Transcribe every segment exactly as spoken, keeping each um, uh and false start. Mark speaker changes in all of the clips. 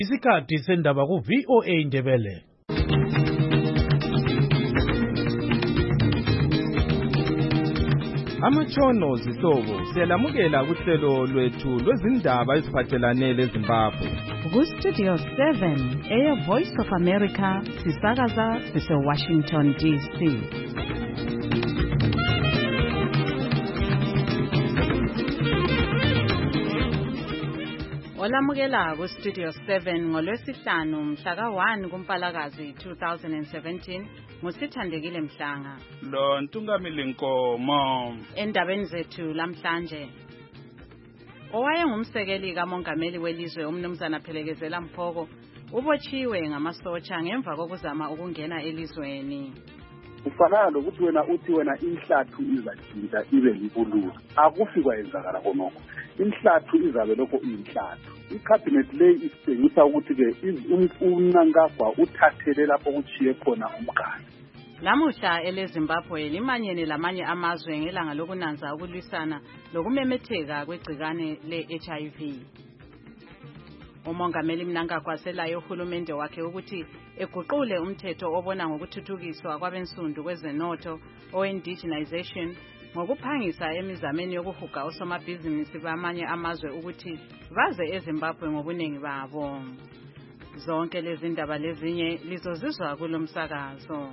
Speaker 1: Isikhathi sendaba ku V O A Ndebele.
Speaker 2: Amatshono zihlobo siyalamukela kuhlelo lwethu lwezindaba eziphathelane leZimbabwe.
Speaker 3: Ku Studio seven eya Voice of America sisakaza sise Washington D C. Olamukela ku Studio seven ngolwesihlanu mhla ka one kuMpalakazi two thousand seventeen ngusithandekile Mhlanga.
Speaker 4: Lo Ntungamili Nkomo.
Speaker 3: Endabeni zethu lamhlanje. Owayengumsekeli kamongameli welizwe umnumzana Phelekezela Mphoko ubotshiwe ngamasotsha ngemva kokuzama ukungena elizweni.
Speaker 5: Kufanele lokuthi wena uthi wena inhlathu izajinja ibe libululu akufi kwayenzakala konoko inhlathu izabe lokho inhlathu icabinet lay isengisa ukuthi ke uNangagwa uthathele lapho kuchiye khona umgane.
Speaker 3: Lamuhla eleZimbabwe limanyene lamanye amazwe ngelanga lokunanza ukulwisana lokumemetheka kwegcikane le-H I V. Umongameli Mnangagwa selayo uhulumende wakhe ukuthi eguqule umthetho obona ngokuthuthukiswa kwabensundu kwezenotho o-indigenization ngokuphangisa emizameni yokuhuga osomabhizinisi bamanye amazwe ukuthi baze eZimbabwe ngobuningi babo. Zonke lezi ndaba lezinye lizozizwa kulomsakazo.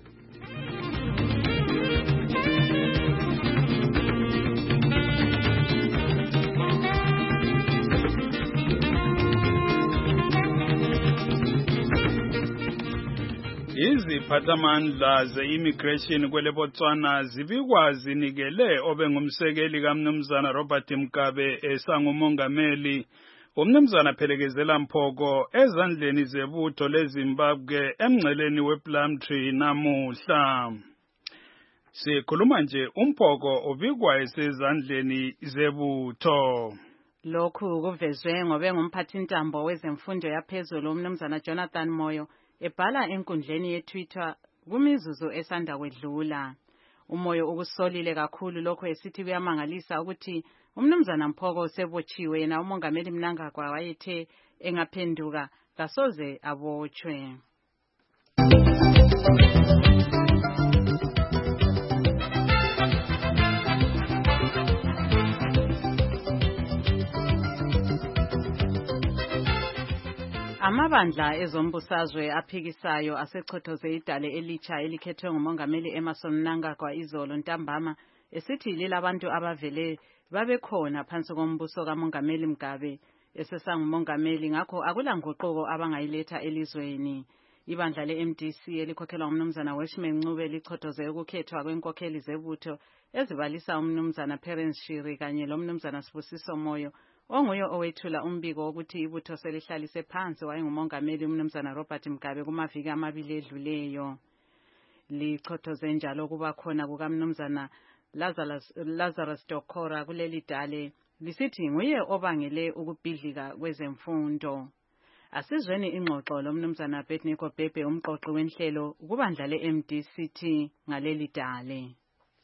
Speaker 4: Iziphathamandla ze-immigration kwele Botswana zibikwa zinikele obengumsekeli kaMnumzana Robert Mugabe esangumongameli umnumzana Phelekezela Mphoko ezandleni zebutho leZimbabwe emngceleni wePlumtree namuhla. Sikhuluma nje uMphoko ubikwa esezandleni zebutho.
Speaker 3: Lokhu kuvezwe ngobe ngumphathintambo wezemfundo yaphezulu umnumzana Jonathan Moyo ebhala enkundleni yeTwitter kumizuzu esanda kwedlula. Umoyo ukusolile kakhulu lokho esithi kuyamangalisa ukuthi umnumzana Mphoko sebotshiwe yena umongameli Mnangagwa wayethe engaphenduka kasoze abotshwe. Amabandla ezombusazwe aphikisayo asechothoze idale elitsha elikhethwe ngumongameli Emmerson Mnangagwa izolo ntambama esithi lilabantu abavele babekhona phansi kombuso kamongameli Mugabe esesangumongameli ngakho akulanguquko abangayiletha elizweni. Ibandla le-M D C elikhokhelwa umnumzana Weshman Ncube lichothoze ukukhethwa kwenkokheli zebutho ezibalisa umnumzana Perence Shiri kanye lomnumzana Sibusiso Moyo onguye owethula umbiko ukuthi ibutho selihlalise phansi wayengumongameli umnumzana Robert Mugabe kumaviki amabili edluleyo. Lichothoze njalo kuba khona kukamnumzana Lazarus, Lazarus Dokora kuleli dale lisithi nguye obangele ukubhidlika kwezemfundo. Asizweni ingxoxo lomnumzana Abednego Bhebhe umqoqi wenhlelo kubandla le-M D C T ngaleli dale.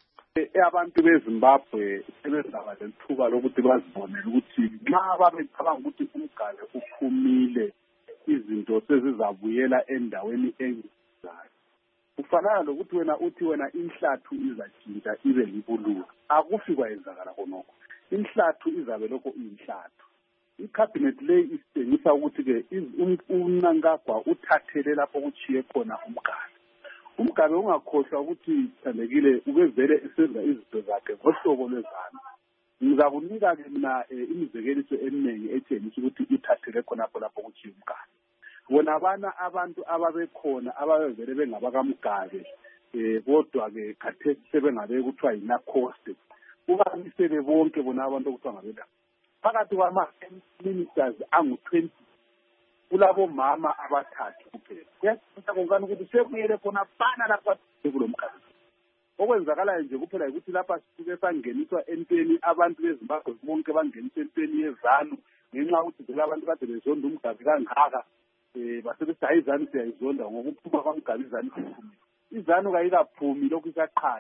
Speaker 5: Abantu beZimbabwe sebezaba lethuba lokuthi bazibonele ukuthi nxa babecabanga ukuthi umgale uphumile izinto sezizabuyela endaweni engizayo. Kufanele lokuthi wena uthi wena inhlathu izajinja ibe libululu akufi kwayenzakala konoko inhlathu izabe lokho inhlathu. Icabinet lay isengisa ukuthi ke uNangagwa uthathele lapho kuchiye khona umgane. Umgabe ungakhohlwa ukuthi thandekile ukezele esenza izinto zakhe ngohlobo lwezana. Ngizakunika ke mina imizekeliso eminingi etshengisa ukuthi uthathele khonapho lapho kuchiye umgane. Wona abana abantu ababekhona ababevele bengabakaMugabe eh kodwa ke khathesi sebengabe kuthiwa yinacoste. Ubanisele bonke bona abantu okuthiwa ngabela. Phakathi kwama-ministers angu-twenty kulabo mama abathathu kuphela. Kuyasiza konkana ukuthi sekuyele khona bana lapha kulomkhathi. Okwenzakalayo nje kuphela ukuthi lapha sisuke sangeniswa entweni abantu beZimbabwe bonke bangeniswa entweni yezanu ngenxa ukuthi vele abantu kade bezonda umgabi kangaka eh basebethi ayizanu siyayizonda ngokuphuma kwaMgabi izanu iphumile. Izanu kayikaphumi lokhu isaqhaja.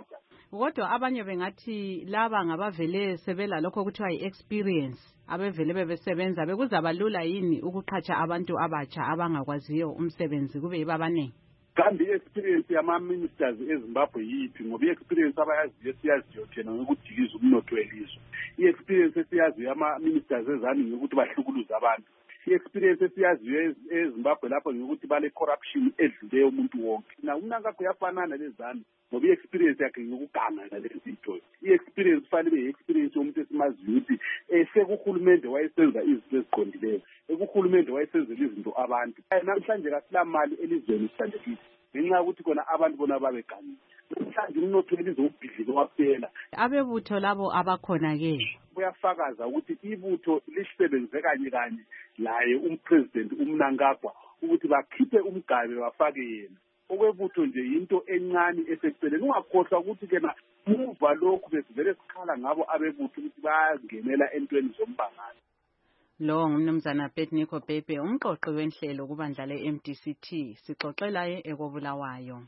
Speaker 3: kodwa abanye bengathi laba ngabavele sebela lokho kuthiwa yi-experience abevele bebesebenza bekuzaba lula yini ukuqhatsha abantu abatsha abangakwaziyo umsebenzi kube yibo abaningi?
Speaker 5: Kambe i-experience yama-ministers eZimbabwe yiphi? Ngoba i-experience abayaziyo siyaziyo thina ngokudiliza umnotho welizwe. I-experience esiyaziyo yama-ministers ezani ngokuthi bahlukuluza abantu. I-experience esiyaziyo eZimbabwe lapho ngokuthi bale corruption edlule umuntu wonke. Na uMnangagwa uyafanana lezani ngoba i-experience yakhe ngokuganga nalezi zinto. I-experience fanele i-experience yomuntu esimaziyo ukuthi esekuhulumende wayesenza izinto eziqondileyo. Ekuhulumende wayesenzela izinto abantu. Namhlanje kasilamali elizweni sihlangekile. Ngenxa yokuthi kona abantu bona babegani. Namhlanje umnotho welizwe ubhidlike waphela.
Speaker 3: Abebutho labo abakhona ke
Speaker 5: kuyafakaza ukuthi ibutho lisebenze kanye kanye laye umpresident uMnangagwa ukuthi bakhiphe umgabe bafake yena. Okwebutho nje into encane eseceleni. Ungakhohlwa ukuthi kena muva lokhu besivele sikhala ngabo abebutho ukuthi bayangenela entweni zombangano.
Speaker 3: Lo ngumnumzana Petniko Pepe umqoqi wenhlelo kubandla le-M D C T sixoxelaye ekobulawayo.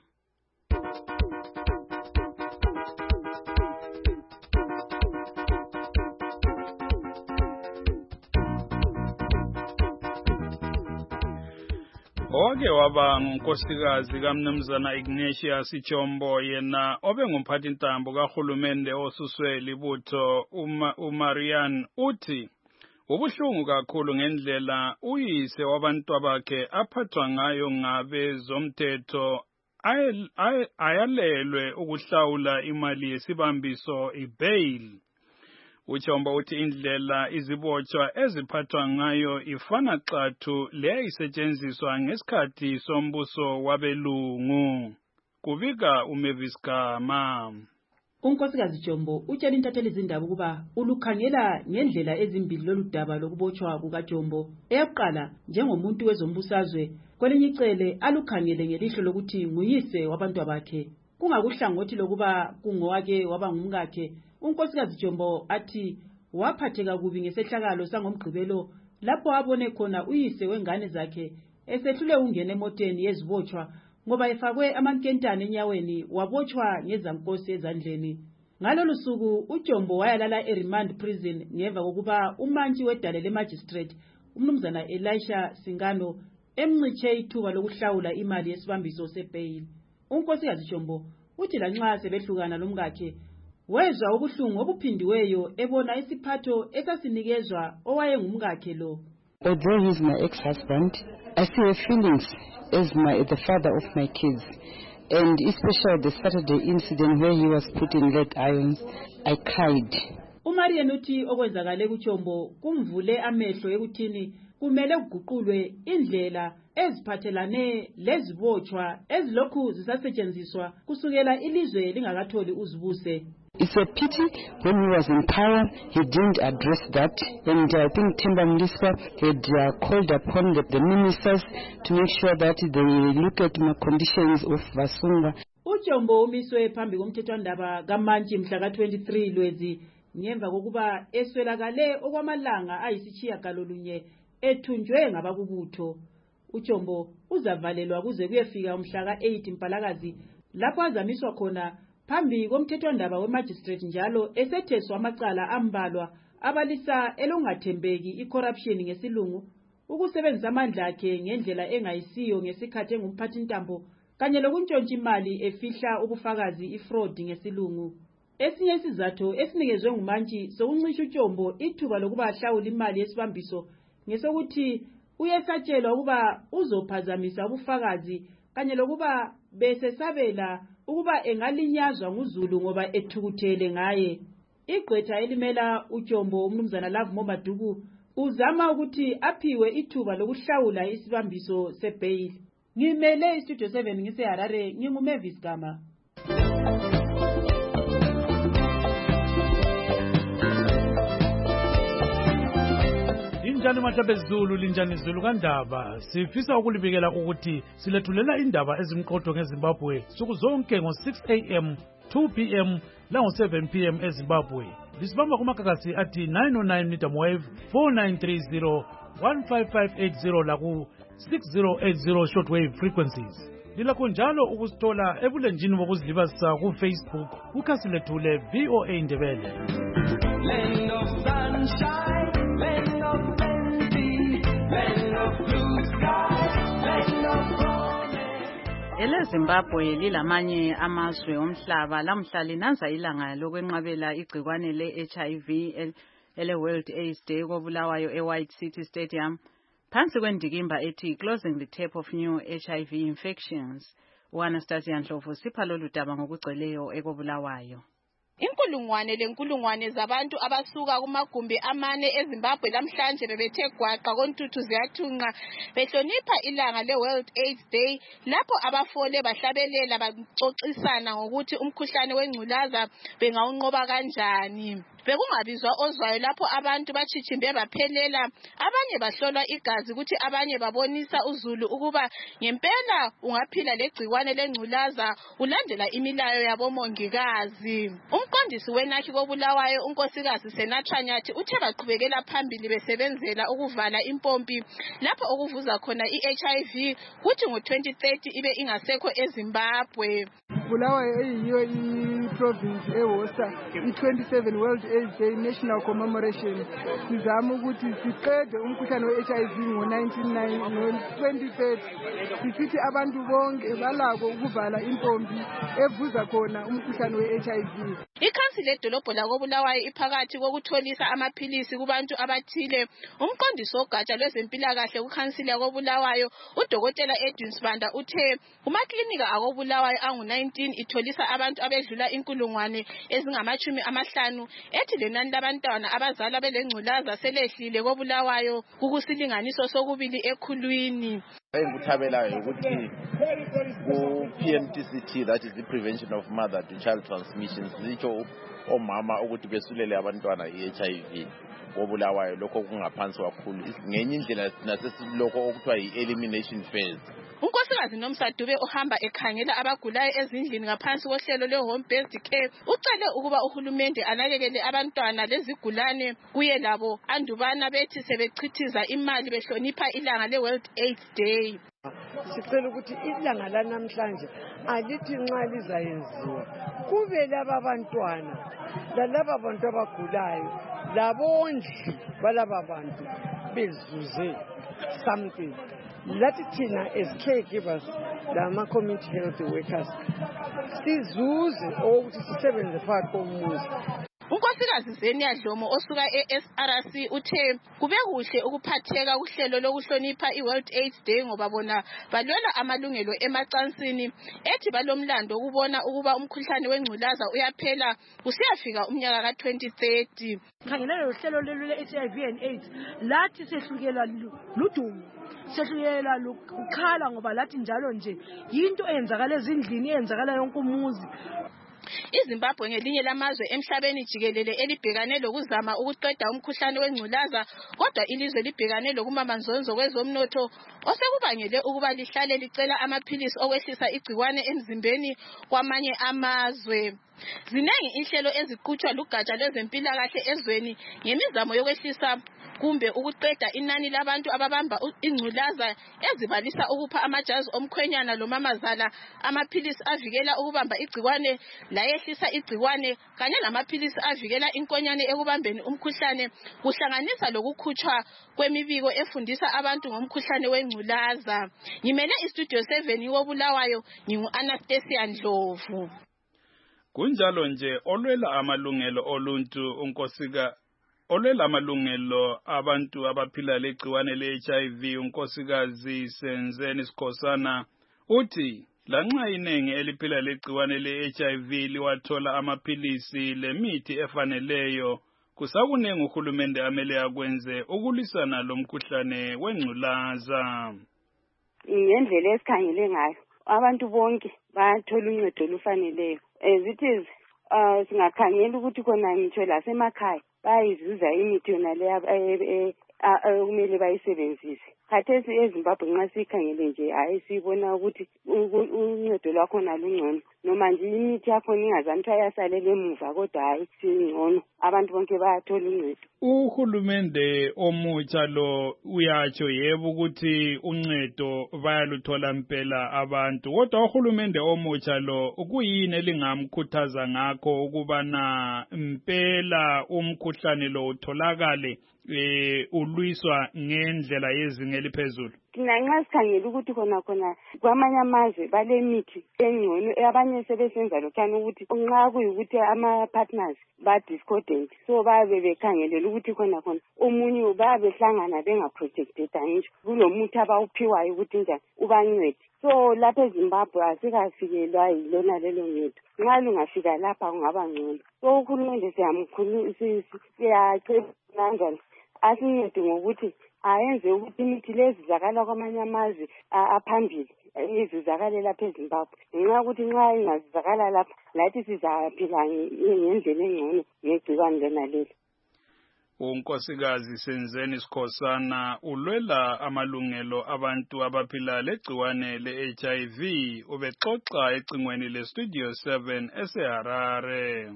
Speaker 4: Oke waba ngunkosikazi kaMnumzana Ignatius Chombo yena obengumphathintambo kahulumende osuswe libutho uma uMarian uthi ubuhlungu kakhulu ngendlela uyise wabantu bakhe aphathwa ngayo ngabe zomthetho ayalelwe ukuhlawula imali yesibambiso ibail. Uchombo uthi indlela izibotshwa eziphathwa ngayo ifana xathu le isetshenziswa ngesikhathi sombuso wabelungu. Kubika uMavis Gama.
Speaker 6: Unkosikazi Chombo utshela intatheli izindaba ukuba ulukhangela ngendlela ezimbili loludaba lokubotshwa kukaJombo. Eyakuqala njengomuntu wezombusazwe, kwelinye icele alukhangele ngelihlo lokuthi nguyise wabantu bakhe. Kungakuhlangothi lokuba kungowake waba ngumkakhe. Unkosikazi Chombo athi waphatheka kubi ngesehlakalo sangomgqibelo lapho abone khona uyise wengane zakhe esehlule ungena emoteni yezibotshwa ngoba efakwe amankentane enyaweni wabotshwa ngezankosi ezandleni. Ngalolu suku uJombo wayalala eRemand prison ngemva kokuba umantshi wedale lemagistrate umnumzana Elisha Singano emnxiche ithuba lokuhlawula imali yesibambiso sebail. Unkosikazi Chombo uthi lanxa sebehlukana lomkakhe wezwa ubuhlungu obuphindiweyo ebona isiphatho esasinikezwa owayengumkakhe lo.
Speaker 7: Although he's my ex-husband, I still have feelings as my the father of my kids, and especially the Saturday incident where he was put in lead irons, I cried.
Speaker 6: uMarian uthi okwenzakale kuChombo kumvule amehlo ekuthini kumele kuguqulwe indlela eziphathelane lezibotshwa ezilokhu zisasetshenziswa kusukela ilizwe lingakatholi uzibuse.
Speaker 7: It's a pity when he was in power, he didn't address that. And I think Themba Mliswa had uh, called upon the, the ministers to make sure that they look at the conditions of Vasungwa.
Speaker 6: uJombo umiswe phambi komthethwandaba kaMantshi mhla ka twenty-three Lwezi ngemva kokuba eswelakale okwamalanga ayisitshiyagalolunye ethunjwe ngabakubutho. uJombo uzavalelwa kuze kuyefika umhla ka eight Mpalakazi lapho azamiswa khona phambi komthethwandaba wemagistrate njalo esetheswa amacala ambalwa abalisa elongathembeki icorruption ngesilungu, ukusebenzisa amandla akhe ngendlela engayisiyo ngesikhathi engumphathintambo kanye lokuntshontsha imali efihla ubufakazi ifraud ngesilungu. Esinye isizathu esinikezwe ngumantshi sokuncisha uJombo ithuba lokuba ahlawule imali yesibambiso ngesokuthi uyesatshelwa ukuba uzophazamisa ubufakazi kanye lokuba besesabela ukuba engalinyazwa nguZulu ngoba ethukuthele ngaye. Igqwetha elimela uJombo umnumzana Love Momaduku uzama ukuthi aphiwe ithuba lokuhlawula isibambiso sebail. Ngimele istudio seven ngise Harare, nginguMavis Gama.
Speaker 1: Linjani mahlabe Zulu, linjani Zulu kandaba. Sifisa ukulibikela ukuthi silethulela indaba ezimqotho ngeZimbabwe suku zonke ngo six a m, two p m lango seven p m eZimbabwe. Lisibamba kumakakasi ati nine oh nine medium wave, four nine three zero, one five five eight zero laku six zero eight zero shortwave frequencies. Lilakho njalo ukusithola ebulenjini bokuzilibazisa ku-Facebook kukhasi lethu le-V O A Ndebele.
Speaker 8: Land of sunshine, land of plenty, land of blue sky, land of promise.
Speaker 3: Ele Zimbabwe lilamanye amazwe omhlaba lamhla linanza ilanga lokwenqabela igcikwane le-H I V ele World AIDS Day koBulawayo eWhite City Stadium. Phansi kwendikimba ethi Closing the Tap of New H I V Infections. U-Anastasia Ndlovu sipha lolu daba ngokugcweleyo ekoBulawayo.
Speaker 9: Inkulungwane lenkulungwane zabantu abasuka kumagumbi amane eZimbabwe lamhlanje bebethe gwaqa kontuthu ziyathunqa behlonipha ilanga le-World AIDS Day lapho abafole bahlabelela baxoxisana ngokuthi umkhuhlane wengculaza bengawunqoba kanjani. Bekungabizwa ozwayo lapho abantu bachithimbe baphelela, abanye bahlolwa igazi ukuthi abanye babonisa uzulu ukuba ngempela ungaphila legcikwane lengculaza ulandela imilayo yabomongikazi. Umqondisi wenakhi koBulawayo unkosikazi Senatra Nyathi uthe baqhubekela phambili besebenzela ukuvala impompi lapho okuvuza khona i-H I V kuthi ngo twenty thirty ibe ingasekho eZimbabwe.
Speaker 10: Bulawayo eyiyo i-province ehosta i-twenty-seven World AIDS Day National Commemoration. Sizama ukuthi siqede umkhuhlane we-H I V ngo-nineteen ninety ngo-twenty thirty. Sisithi abantu bonke balako ukuvala impompi evuza khona umkhuhlane we-H I V.
Speaker 9: Ikhansila ledolobho lakoBulawayo iphakathi kokutholisa amaphilisi kubantu abathile. Umqondisi wogatsha lwezempilakahle kukhansila yakoBulawayo uDokotela Edwin Sibanda uthe kumaklinika akoBulawayo angu nineteen itholisa abantu abedlula inkulungwane ezingamachumi amahlanu ethi lenani labantwana abazalwa belengculaza selehlile koBulawayo kukusilinganiso sokubili ekhulwini.
Speaker 11: Engikuthabelayo ukuthi ku-P M T C T, that is the prevention of mother to child transmissions, zitsho omama ukuthi besulele abantwana i-H I V koBulawayo lokho kungaphansi kakhulu ngenye indlela nasesilokho okuthiwa yi-elimination phase.
Speaker 9: Unkosikazi Nomsadube ohamba ekhangela abagulayo ezindlini ngaphansi kohlelo le-home based care ucele ukuba uhulumende anakekele abantwana lezigulane kuye labo andubana bethi sebechithiza imali behlonipha ilanga le-World AIDS Day.
Speaker 10: Sicela ukuthi ilanga lanamhlanje alithi nxa lizayenziwa kube laba bantwana lalaba bantu abagulayo labondli balaba bantu bezuze something. Lathi thina as caregivers lama community health workers sizuze ukuthi sisebenze phakathi komuzi.
Speaker 9: Unkosikazi Zenia Dlomo osuka e-S R C uthe kube kuhle ukuphatheka kuhlelo lokuhlonipha i-World AIDS Day ngoba bona balwela amalungelo emacansini ethi balomlando ukubona ukuba umkhuhlane wengculaza uyaphela usiyafika umnyaka ka twenty thirty.
Speaker 12: Khangela uhlelo lwe-H I V and AIDS lathi sehlukela ludumo sehlukela ukukhala ngoba lathi njalo nje yinto eyenzakala ezindlini eyenzakala yonke umuzi.
Speaker 9: iZimbabwe ngelinye lamazwe emhlabeni jikelele elibhekane lokuzama ukuqeda umkhuhlane wengculaza kodwa ilizwe libhekane lokumamanzonzo kwezomnotho osekubangele ukuba lihlale licela amaphilisi okwehlisa igcikwane emzimbeni kwamanye amazwe. Zinengi inhlelo eziqhutshwa lugatsha lwezempilakahle ezweni ngemizamo yokwehlisa kumbe ukuqeda inani labantu ababamba ingculaza ezibalisa ukupha amajazi omkhwenyana lomamazala amaphilisi avikela ukubamba igcikwane layehlisa igcikwane kanye namaphilisi avikela inkonyane ekubambeni umkhuhlane kuhlanganisa lokukhutshwa kwemibiko efundisa abantu ngomkhuhlane wengculaza. Ngimele istudio seven yoBulawayo ngingu-Anastasia Ndlovu.
Speaker 4: Kunjalo nje olwela amalungelo oluntu unkosika olwela amalungelo abantu abaphila legciwane le-H I V unkosikazi Senzeni Sikhosana uthi lanxa inengi eliphila legciwane le-H I V liwathola amaphilisi lemithi efaneleyo kusakunengi uhulumende amele akwenze ukulwisana lomkhuhlane wengculaza.
Speaker 13: Ngendlela esikhangele ngayo abantu bonke bayathola uncedo olufaneleyo. As it is, uh, singakhangela ukuthi khona ngitsho lasemakhaya bayizuza imithi yona le okumele bayisebenzise. khathesi eZimbabwe nxa sikhangele nje hayi sibona ukuthi uncedo lwakhona lungcono noma nje imithi yakhona ingazani kuthiwa yasalela emuva kodwa hayi singcono abantu bonke bayathola uncedo.
Speaker 4: Uhulumende omutsha lo uyatsho yebo ukuthi uncedo bayaluthola impela abantu kodwa uhulumende omutsha lo kuyini elingamkhuthaza ngakho ukubana impela umkhuhlane lo utholakale eh ulwiswa ngendlela yezinga eliphezulu?
Speaker 13: Thina nxa sikhangela ukuthi khona khona kwamanye amazwe balemithi engcono abanye sebesenza lokhana ukuthi nxa kuyikuthi ama-partners ba-discordant so babe bekhangelela ukuthi khona khona omunye babehlangana benga-protected ngisho kulomuthi abawuphiwayo ukuthi njani ubancede. So lapha eZimbabwe asikafikelwa yilona lelo ncedo. Nxa lungafika lapha kungaba ngcono. So uhulumende siyamkhulu siyacebisa asincede ngokuthi ayenze ukuthi imithi lezi zakala kwamanye amazwe aphambili izizakale lapha eZimbabwe. Ngenxa yokuthi nxa ingazizakala lapha lathi sizaphila ngendlela engcono ngegciwane lena leli.
Speaker 4: unkosikazi Senzeni Sikhosana ulwela amalungelo abantu abaphila legciwane le-H I V ubexoxa ecingweni le-Studio seven eseHarare.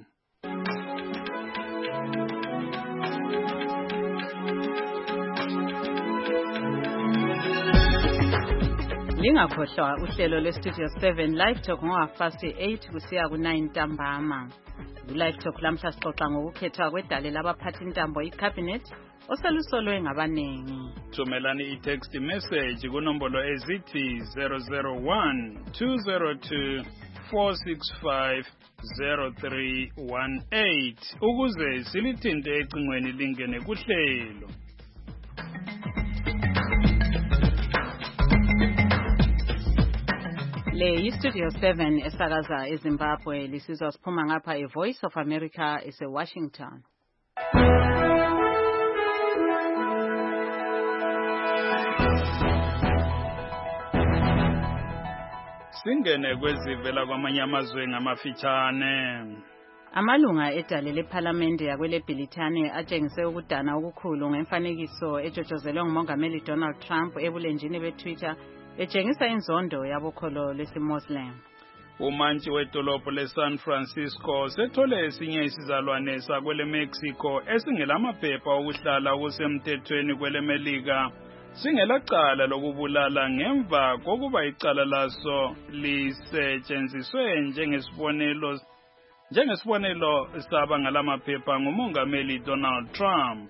Speaker 3: Lingakhohlwa uhlelo lwe-Studio seven Live Talk ngo-half-past eight kusiya ku-nine ntambama. Live Talk lamhla sixoxa ngokukhethwa kwedale labaphathi intambo i-cabinet oselusolwe ngabanengi.
Speaker 4: Thumelani i-text message kunombolo ezithi zero zero one two zero two four six five zero three one eight ukuze silithinte ecingweni lingene kuhlelo.
Speaker 3: Le yi-Studio seven esakaza eZimbabwe lisizwa siphuma ngapha e-Voice of America ese-Washington.
Speaker 4: Singene kwezivela kwamanye amazwe ngamafitshane.
Speaker 3: Amalunga edale lephalamende yakwele Bhilithane atshengise ukudana okukhulu ngemfanekiso ejotshozelwe nguMongameli Donald Trump ebulenjini beTwitter etshengisa inzondo yabokholo lesi-Muslim.
Speaker 4: Umantshi wedolobho le-San Francisco sethole esinye isizalwane sakwele Mexico esingelamaphepha okuhlala okusemthethweni kwele Melika singelacala lokubulala ngemva kokuba icala laso lisetshenziswe njengesibonelo njengesibonelo saba ngalamaphepha nguMongameli Donald Trump.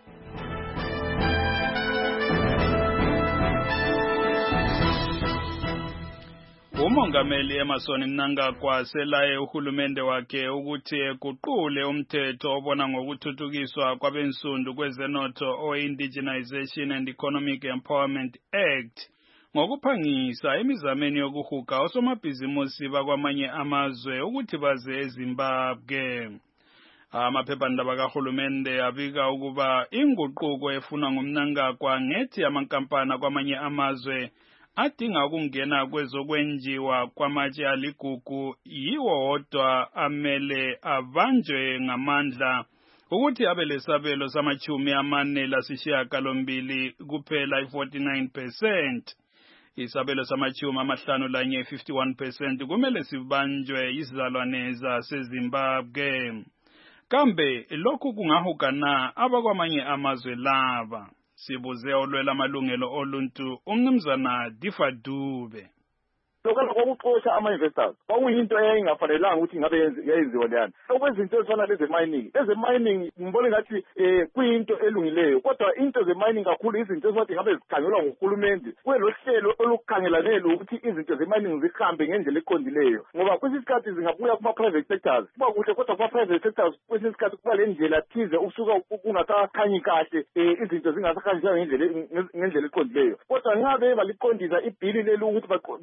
Speaker 4: Umongameli Emmerson Mnangagwa selaye uhulumende wakhe ukuthi eguqule umthetho obona ngokuthuthukiswa kwabensundu kwezenotho o-Indigenization and Economic Empowerment Act ngokuphangisa emizameni yokuhuga osomabhizimusi bakwamanye amazwe ukuthi baze eZimbabwe. Amaphephandaba kahulumende abika ukuba inguquko efunwa nguMnangagwa ngethi amankampani kwamanye amazwe adinga ukungena kwezokwenjiwa kwamatshe aligugu yiwo wodwa amele abanjwe ngamandla ukuthi abe lesabelo samachumi amane lasishiyagalombili kuphela i-forty-nine percent. Isabelo samachumi amahlanu lanye fifty-one percent kumele sibanjwe izizalwane zaseZimbabwe. Kambe lokhu kungahugana abakwamanye amazwe laba? Sibuze olwela amalungelo oluntu umnumzana Difa Dube.
Speaker 14: Lokho kokuxosha ama-investors kwakuyinto eyayingafanelanga ukuthi ngabe yayenziwa leyana. Okwezinto ezifana leze mining eze mining ngibona ngathi eh kuyinto elungileyo kodwa into ze mining kakhulu izinto eziwathi ngabe zikhangelwa nguhulumende kwelo hlelo olukhangelane ukuthi izinto ze mining zihambe ngendlela eqondileyo ngoba kwesisikhathi zingabuya kuma private sectors kuba kuhle kodwa kuma private sectors kwesisikhathi kuba le ndlela thize usuka kungasakhanyi kahle izinto zingasakhanjwa ngendlela ngendlela eqondileyo kodwa ngabe baliqondisa ibhili leli ukuthi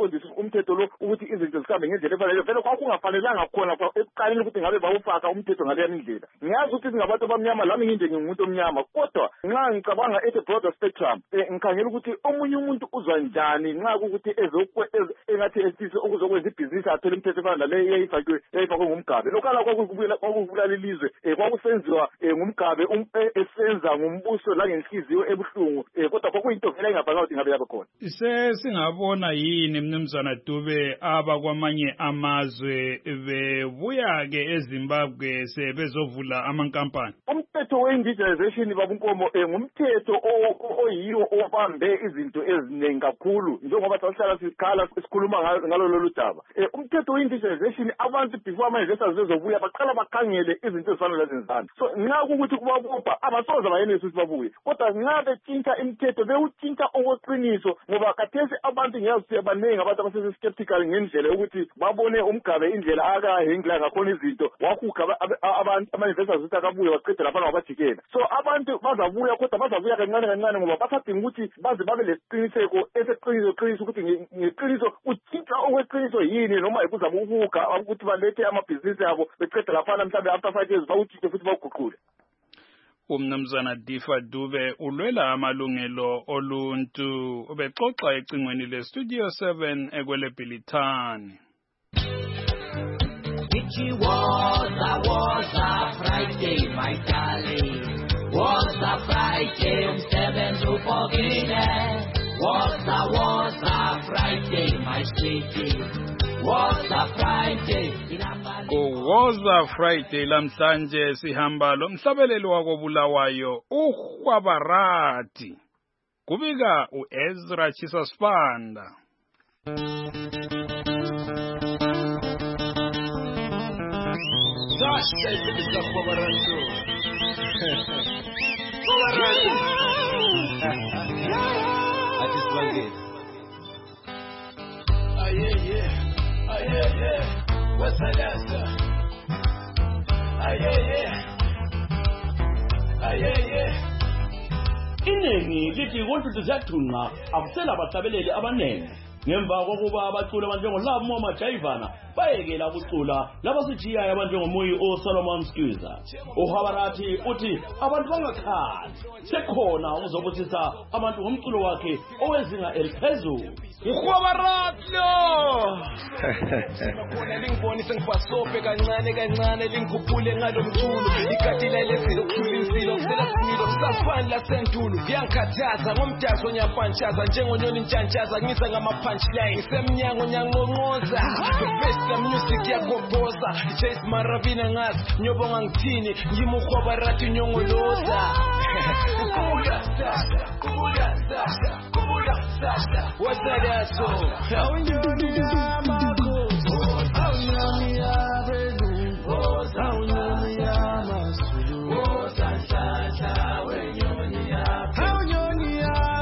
Speaker 14: bawuqondisa umthetho lo ukuthi izinto zikhambe ngendlela efanele vele kwakungafanelanga khona ekuqaleni ukuthi ngabe bawufaka umthetho ngaleya indlela. Ngiyazi ukuthi singabantu abamnyama lami nginde ngingumuntu omnyama kodwa nxa ngicabanga at a broader spectrum ngikhangela ukuthi omunye umuntu uzwa njani nxa ukuthi ezokwe engathi esise ukuzokwenza ibhizinisi athole umthetho efana nale eyayifakwe eyayifakwe ngumgabe lokala kwakuvula kwakuvula lelizwe kwakusenziwa ngumgabe esenza ngumbuso la ngenhliziyo ebuhlungu kodwa kwakuyinto vele engabhanga ukuthi ngabe yabe khona.
Speaker 4: Sesingabona yini mnumzana Dube abakwamanye amazwe bebuya ke eZimbabwe sebezovula amankampani?
Speaker 14: Umthetho we-indigenization babunkomo ngumthetho oyiwo obambe izinto eziningi kakhulu njengoba sahlala sikhala sikhuluma ngalo lolu daba. Umthetho we-indigenization abantu before ama-investors bezobuya baqala bakhangele izinto ezifana lezenzana. So nxa ukuthi kubabopha abasoze bayenelise ukuthi babuye kodwa nxa betshintsha imithetho bewutshintsha okweqiniso ngoba khathesi abantu ngiyazi abaningi abantu abasese-skeptical ngendlela yokuthi babone umgabe indlela akahengila ngakhona izinto wahuga abantu ama-investors ukuthi akabuye baqede lapha ngabajikela. So abantu bazabuya kodwa bazabuya kancane kancane ngoba basadinga ukuthi baze babe lesiqiniseko eseqiniso qiniso ukuthi ngeqiniso utshintsha okweqiniso yini noma ikuzama ukuhuga ukuthi balethe amabhizinisi abo beqede laphana mhlawumbe after five years bawutshintshe futhi bawuguqule.
Speaker 4: Umnumzana Difa Dube ulwela amalungelo oluntu ubexoxa ecingweni le Studio seven ekwele Bilitani.
Speaker 8: It was a was a Friday, my darling. Was a Friday, um seven to forget. Was a was a Friday, my sweetie. Was a Friday.
Speaker 4: Kuwoza Friday lamhlanje sihamba lo mhlabelelo wako Bulawayo uHwabarati kubika uEzra Chisasfanda.
Speaker 8: What's that answer? Ah yeah yeah. Ah yeah yeah.
Speaker 15: Iningi lithi konke sizathunqa akusela abahlabeleli abanene ngemva kokuba abaculi abanjengolabo Mama Jaivana bayekela ukucula labasijiyayo abanjengoMoyi oSolomon Skuza. uHwabarati uthi abantu bangakhali sekhona uzobuthisa abantu ngomculo wakhe owezinga eliphezulu.
Speaker 8: uHwabarati lo khona lingibonise ngibasope kancane kancane lingikhuphule ngalomculo ikatila elezilo kukhula insilo kusela similo kusafani lasentulo ngiyangikhathaza ngomdaso nyapantshaza njengonyoni ntshantshaza ngisa ngama punchline semnyango nyangonqoza the music yakobhoza Chase Maravina ngazi nyobonga ngithini ngimo uHwabarati nyongoloza kubuya sasa kubuya sasa kubuya sasa wasadaso awunyoni yamakho awunyoni yabelu awunyoni yamasulu wosanhlanhla wenyoni yakho awunyoni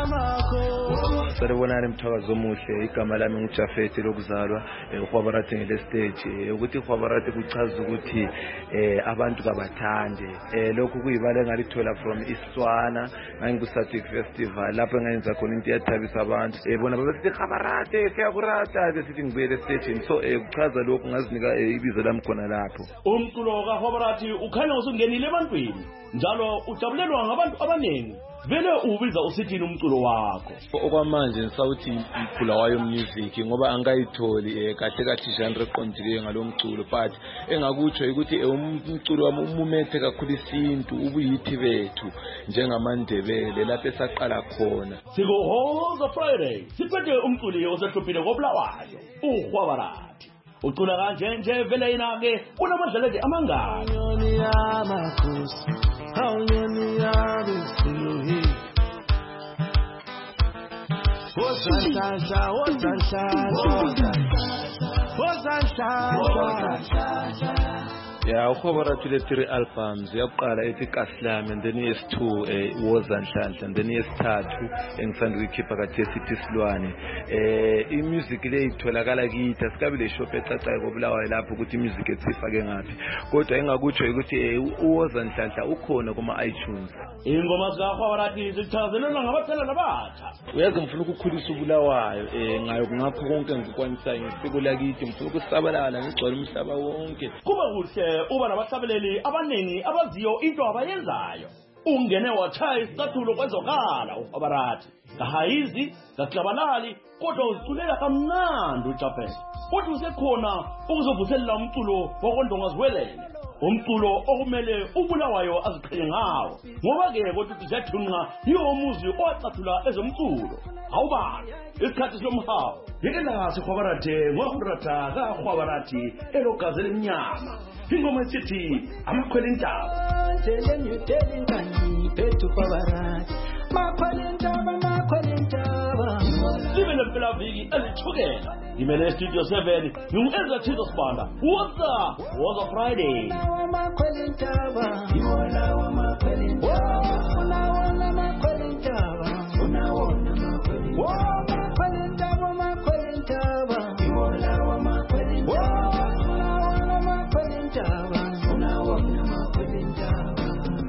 Speaker 8: yamakho
Speaker 16: Saribonani mthakazo omuhle igama lami ngijafethi lokuzalwa uHwabarati ngele stage ukuthi uHwabarati kuchaza ukuthi abantu kabathande lokho kuyibala engalithola from Istswana ngangikusatic festival lapho engayenza khona into yathabisa abantu bona babesithi uHwabarati siyakurata besithi ngibuyele stage so kuchaza lokho ngazinika ibizo lami khona lapho.
Speaker 15: Umculo kaHwabarati ukhanya usungenile ebantwini njalo ujabulelwa ngabantu abaningi. Vele ubiza usithini umculo wakho?
Speaker 16: Okwamanje ngisawuthi iBulawayo music ngoba angayitholi kahle kahle genre eqondileyo ngalomculo but engakutsho ukuthi umculo wami umumethe kakhulu isintu ubuyithi bethu njengamandebele lapho esaqala khona.
Speaker 15: Sikuhoza Friday siphethe umculi osehluphile koBulawayo uHwabarati. Ucula kanje nje vele yena ke unamadleleke amangaki. Awunyoni yamakhosi awunyoni yabesiluhi wosanhlanhla wosanhlanhla wosanhlanhla.
Speaker 16: Yeah, uHwabarati le three albums yaqala ethi Kaslami and then yes two eh Wozanhlanhla and then yes three engisanda ukuyikhipha kathi esithi Silwane eh imusic le itholakala kithi asikabi le shop ecacayo kobulawayo lapho ukuthi imusic etsifake ngapi kodwa engakutsho ukuthi uwoza Nhlanhla ukhona kuma iTunes.
Speaker 15: Ingoma zikaKhwabarati zichazelelwa ngabathela labatsha.
Speaker 16: Uyazi ngifuna ukukhulisa ubulawayo eh ngayo ngakho konke ngikwanisa ngisiko lakithi ngifuna ukusabalala ngigcwala umhlaba wonke.
Speaker 15: Kuba kuhle uba nabahlabeleli abaningi abaziyo into abayenzayo. Ungene watshaya isicathulo kwezokala uKhwabarati. Kahayizi, kaklabalali, kodwa uziculela kamnandi uJapheth. Uthi usekhona ukuzovuselela umculo wakondongaziwelele. Umculo okumele ubulawayo aziqhenye ngawo. Ngoba ke kodwa uZethunqa yiwo umuzi owacathula ezomculo. Awubala, isikhathi somhawu. Yeke la siKhwabarati ngokurata kaKhwabarati elogazela emnyama. Ingoma esithi amakhwela intaba.
Speaker 17: Telling you telling kani petu Khwabarati. Makhwela intaba makhwela intaba.
Speaker 15: Libe lempela viki elithukela. Imele Studio seven ngiyenza Tito Sibanda. What's up? Was a Friday.
Speaker 17: Makhwela intaba. Iwala wa makhwela intaba. Unaona makhwela intaba. Unaona makhwela intaba. Makhwela intaba makhwela intaba. Iwala wa makhwela intaba. Unaona makhwela intaba. Unaona makhwela intaba.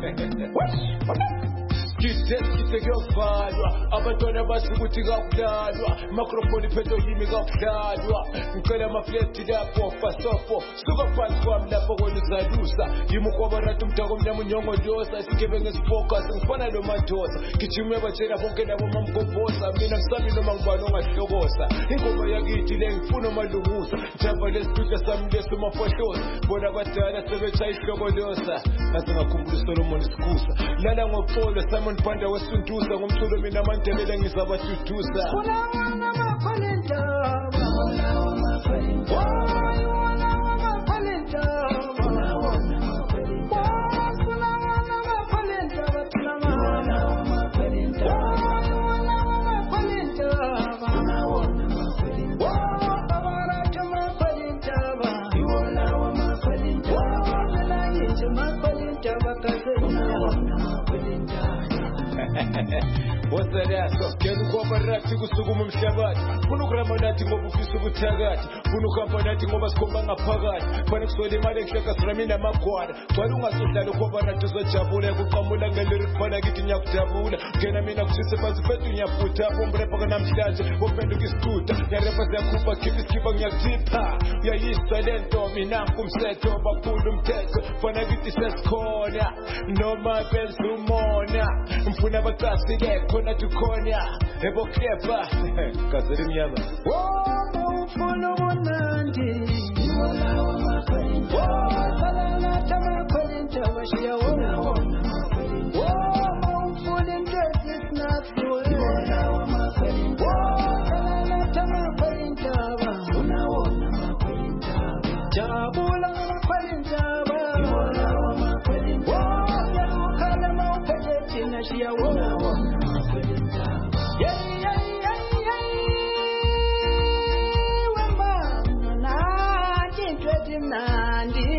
Speaker 18: Kisese kuyokvalwa abantwana basukuthi kakudlalwa microphone phezo yimi kakudlalwa ngicela amafleti lapho fasofo suka phansi kwami lapho konizalusa yimi uKhwabarati umdako omnyama unyongolosa isikebe ngesifocus ngifana lo madosa gijime batshela bonke labo mamgombosa mina ngisami noma ngibani ongahlokosa ingoma yakithi le ngifuna umalungusa njaba lesithuta sami lesomafohloza bona abadala sebetshaya ihlokolosa ngaze ngakhumbula uSolomon Sikusa lala ngopolo Simon Panda wesuntuza ngomculo mina amandelele ngizabathutuza
Speaker 17: Unaona makhwela intaba. Unaona makhwela intaba. Unaona makhwela intaba. Unaona makhwela intaba. Unaona makhwela intaba. Unaona makhwela intaba. Unaona makhwela intaba. Unaona makhwela intaba. Khwabarati makhwela intaba. Unaona makhwela intaba. Unaona ngithi makhwela intaba kaze unaona makhwela intaba.
Speaker 18: Wosalaso kena uKhwabarati kusukuma umhlabathi funa ukurama nathi ngoba ufisa ubuthakathi funa ukuhamba nathi ngoba sikhomba ngaphakathi fana kusola imali engihleka sirami namagwala gcwala ungasohlala uKhwabarati uzojabula yakuqamula ngeliri kufana kithi nyakudabula ngena mina kusise phansi fethu nyafutha bomrepa kanamhlanje bophenduka isithuta yarepa siyakhupha khipha isikipha ngiyakuthipha uyayisa lento mina kumsetho baphula umthetho fana kithi sesikhona noma bezumona mfuna abacasile khona tukhona ebo klepa kazeli mnyama
Speaker 17: Whoa, ufuna ubunandi. Iwala wa makhwela intaba. Salana tama makhwela intaba shiya wona. Whoa, ufuna into esinakuwe. Iwala wa makhwela intaba. Salana tama makhwela intaba. Unaona makhwela intaba. Jabula makhwela intaba. Iwala wa makhwela intaba. Yakukhala mawuphethe thina shiya wona. Yeah, yeah, yeah, yeah. Wemba na chintwe mnandi.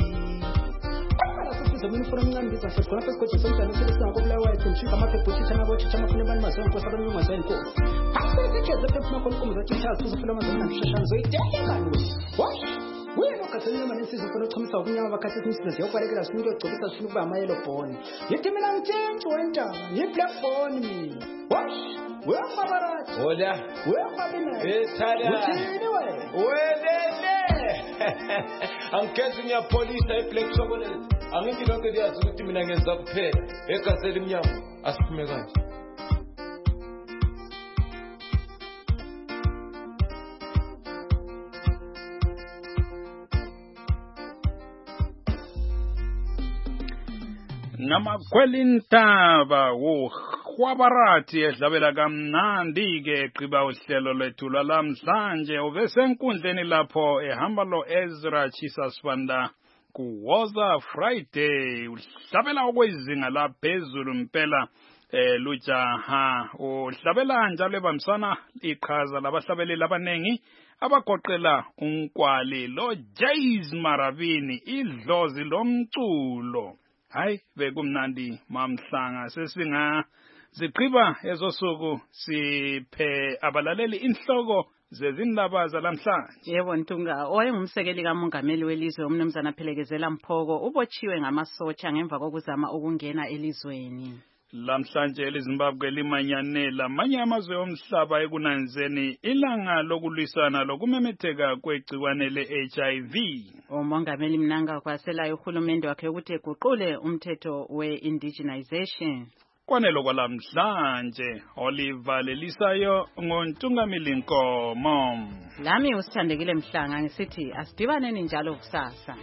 Speaker 17: Sasa mimi funa mnandi sasa kwa sababu kwa sababu ndio sasa ngobulawayo kumshika maphepho thitha nabo thitha mafuna bani mazo kwa sababu mimi mazo nko. Hasa sicheze phepho makho kumza thitha sifuna mazo nashashana zoyidela kani. Wash. Wena kathina manje sizofuna ukuchumisa ukunyama bakhathi kumsisi yokwarekela simuntu ogcobisa sifuna ukuba amayelo bone. Yithi mina ngitshintshi wentaba, yi-black bone mina. Wash. Wekhwabarati.
Speaker 18: Hola.
Speaker 17: Wekhwabina.
Speaker 18: Ethala.
Speaker 17: Uthini wena?
Speaker 18: Welele. Angikhenzi ngiyapolisa iblack chocolate. Angithi lonke liyazi ukuthi mina ngenza kuphela. Egazeli mnyama asiphume kanje.
Speaker 4: Namakhwela intaba uKhwabarati edlabela kamnandi ke eqiba uhlelo lwethu lwalamhlanje ubesenkundleni lapho ehamba lo Ezra Chisa Sibanda kuwoza Friday uhlabela okwezinga laphezulu impela eh lujaha uhlabela njalo ebamsana iqhaza labahlabeleli abanengi abagoqela unkwali lo Jays Maravini idlozi lomculo. Hayi bekumnandi mamhlanga sesinga Ziqhiba ezosuku siphe abalaleli inhloko zezindaba zalamhlanje.
Speaker 3: Yebo Ntunga, owayengumsekeli kamongameli welizwe umnumzana Phelekezela Mphoko ubotshiwe ngamasotsha ngemva kokuzama ukungena elizweni.
Speaker 4: Lamhlanje eliZimbabwe limanyane lamanye amazwe omhlaba ekunanzeni ilanga lokulwisana lokumemetheka kwegciwane le-H I V.
Speaker 3: Umongameli Mnangagwa waselayo uhulumende wakhe ukuthi eguqule umthetho we-indigenization.
Speaker 4: Kwanelo kwalamhlanje Oliver Lelisayo ngoNtungamili Nkomo.
Speaker 3: Lami usithandekile Mhlanga ngisithi asidibaneni njalo kusasa.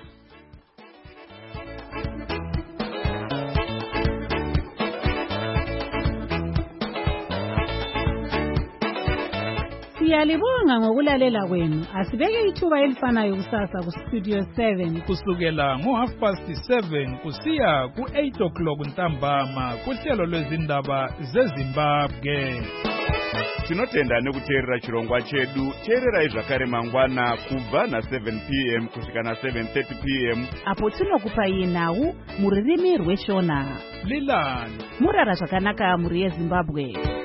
Speaker 19: Siyalibonga ngokulalela kwenu. Asibeke ithuba elifanayo kusasa ku Studio seven
Speaker 1: kusukela ngo half past seven kusiya ku eight o'clock ntambama kuhlelo lwezindaba zeZimbabwe.
Speaker 20: Tinotenda nekuteerera chirongwa chedu. Teererai zvakare mangwana kubva na seven p m kusvika na seven thirty p m
Speaker 19: apo tinokupai nhau muririmi rweshona.
Speaker 1: Lilani
Speaker 19: murara zvakanaka muri yeZimbabwe.